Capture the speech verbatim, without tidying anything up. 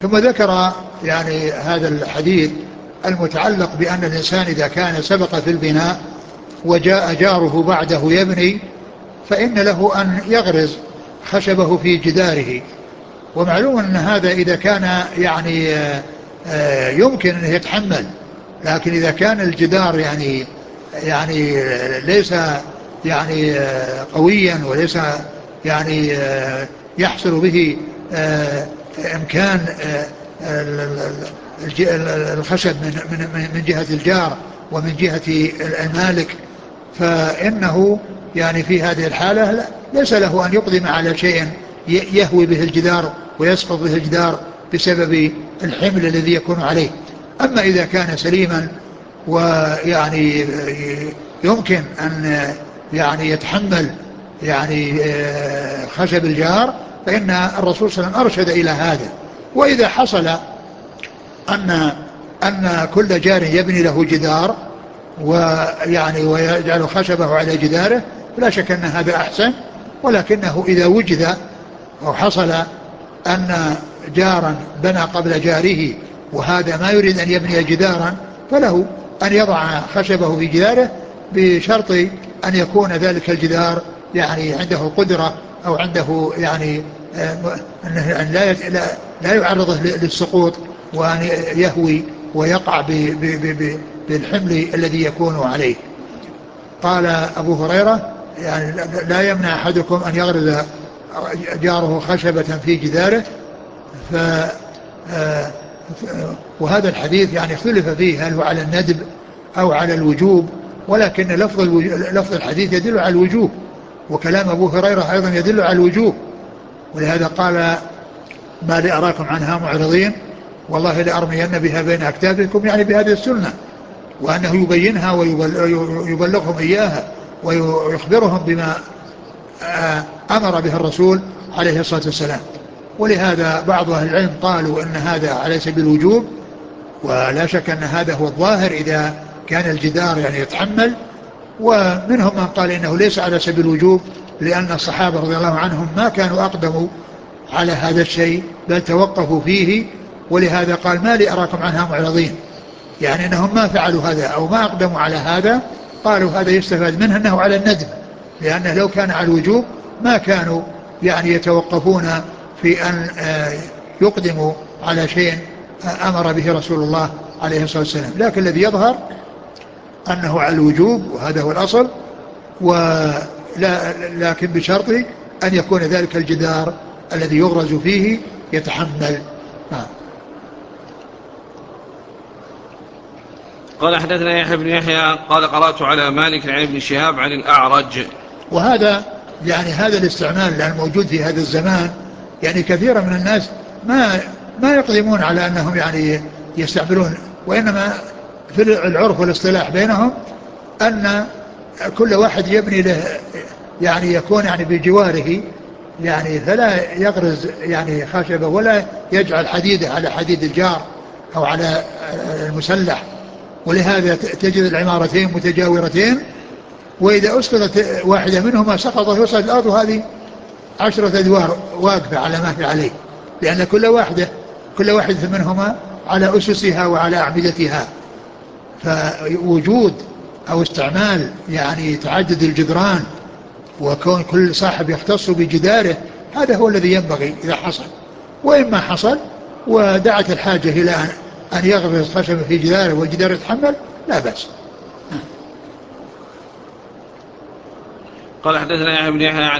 ثم ذكر يعني هذا الحديث المتعلق بأن الإنسان إذا كان سبق في البناء وجاء جاره بعده يبني فإن له أن يغرز خشبه في جداره. ومعلوم أن هذا إذا كان يعني يمكن أن يتحمل، لكن إذا كان الجدار يعني يعني ليس يعني قويا وليس يعني يحصل به إمكان الخشب من من جهة الجار ومن جهة المالك، فإنه يعني في هذه الحالة ليس له أن يقدم على شيء يهوي به الجدار ويسقط به الجدار بسبب الحمل الذي يكون عليه. أما إذا كان سليما ويعني يمكن أن يعني يتحمل يعني خشب الجار فإن الرسول صلى الله عليه وسلم أرشد إلى هذا. وإذا حصل أن أن كل جار يبني له جدار ويعني ويجعل خشبه على جداره لا شك أن هذا أحسن، ولكنه إذا وجد أو حصل أن جارا بنى قبل جاره وهذا ما يريد أن يبني جدارا فله أن يضع خشبه في جداره بشرط أن يكون ذلك الجدار يعني عنده القدرة أو عنده يعني أن لا لا يعرضه للسقوط وأن يهوي ويقع بالحمل الذي يكون عليه. قال أبو هريرة يعني لا يمنع أحدكم أن يغرز جاره خشبة في جداره. ف وهذا الحديث يعني اختلف فيه هل هو على الندب أو على الوجوب، ولكن لفظ, لفظ الحديث يدل على الوجوب، وكلام أبو هريرة أيضا يدل على الوجوب، ولهذا قال ما لي أراكم عنها معرضين والله لأرمين بها بين أكتافكم، يعني بهذه السنة، وأنه يبينها ويبلغهم إياها ويخبرهم بما أمر به الرسول عليه الصلاة والسلام. ولهذا بعض أهل العلم قالوا أن هذا على سبيل الوجوب، ولا شك أن هذا هو الظاهر إذا كان الجدار يعني يتحمل. ومنهم من قال إنه ليس على سبيل الوجوب لأن الصحابة رضي الله عنهم ما كانوا أقدموا على هذا الشيء بل توقفوا فيه، ولهذا قال ما لي أراكم عنها معرضين، يعني أنهم ما فعلوا هذا أو ما أقدموا على هذا. قالوا هذا يستفاد منه أنه على الندب، لأنه لو كان على الوجوب ما كانوا يعني يتوقفون في أن يقدموا على شيء أمر به رسول الله عليه الصلاة والسلام. لكن الذي يظهر أنه على الوجوب وهذا هو الأصل، ولا لكن بشرط أن يكون ذلك الجدار الذي يغرز فيه يتحمل. آه. قال حدثنا يحيى بن يحيى قال قرأت على مالك عن ابن شهاب عن الأعرج. وهذا يعني هذا الاستعمال الموجود في هذا الزمان، يعني كثيرا من الناس ما ما يقدمون على أنهم يعني يستعملون، وإنما في العرف والاصطلاح بينهم أن كل واحد يبني له يعني يكون يعني بجواره، يعني فلا يغرز يعني خشبه ولا يجعل حديده على حديد الجار أو على المسلح. ولهذا تجد العمارتين متجاورتين، وإذا أسقطت واحدة منهما سقط في وسط الأرض وهذه عشرة أدوار واقفة على ما في عليه، لأن كل واحدة كل واحدة منهما على أسسها وعلى أعمدتها. فوجود أو استعمال يعني تعدد الجدران وكون كل صاحب يختص بجداره هذا هو الذي ينبغي إذا حصل. وإما حصل ودعت الحاجة إلى أن يغرز خشبة في جداره والجدار يتحمل لا بأس. قال حدثنا يحيى بن يحيى